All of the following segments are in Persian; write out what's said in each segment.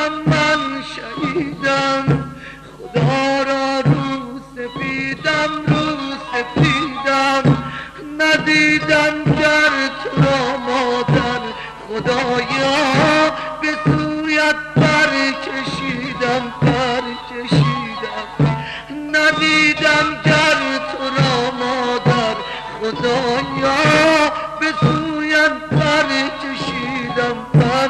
شهیدم من شهیدم، خدا را رو سپیدم ندیدم گر تو را مادر، خدایا به سویت پر کشیدم ندیدم گر تو را مادر، خدایا به سویت پر کشیدم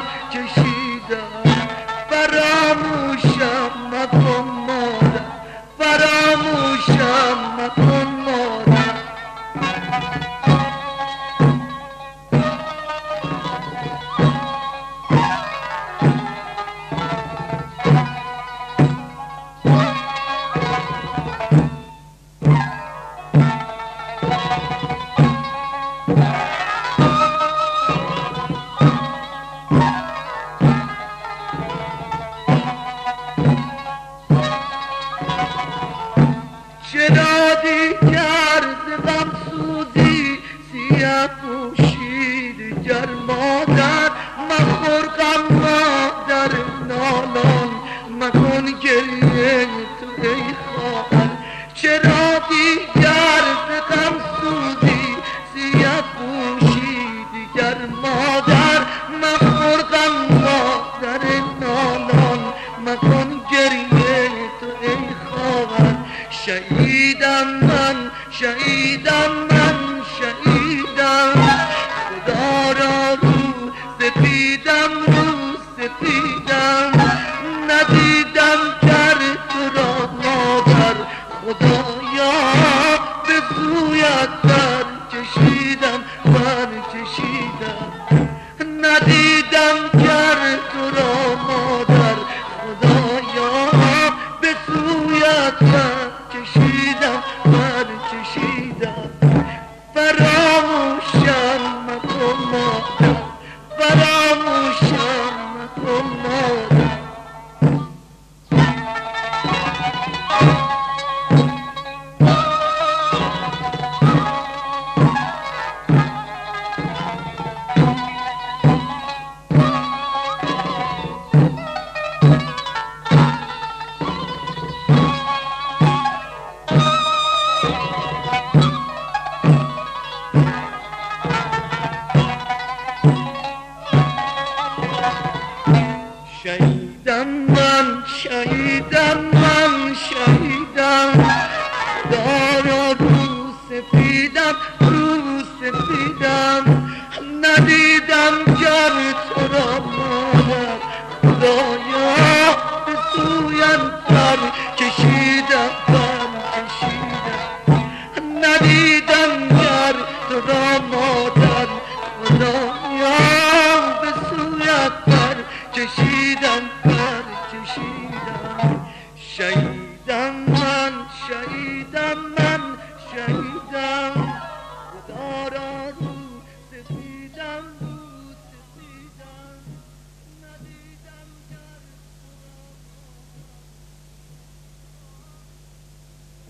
فراموشم مکن مادر، فراموشم مکن مادر. چرا دیگر ز غم سوزی سیه پوشید گر مادر، مخور غم مادر نالان مکن گریه تو ای خواهر. چرا دیگر ز غم سوزی سیه پوشید گر مادر، مخور غم مادر نالان مکن گریه تو ای خواهر. شهیدم من شهیدم خدا را رو سپیدم ندیدم گر تو را مادر، خدایا به سویت پر کشیدم ندیدم گر تو را مادر، خدایا به سویت پر کشیدم فراموشم مکن مادر، فراموشم مکن مادر. شهیدم من شهیدم خدا را رو سپیدم ندیدم گر تو را مادر، خدایا به سویت پر کشیدم ندیدم گر تو را مادر، خدایا به سویت پر کشیدم شهید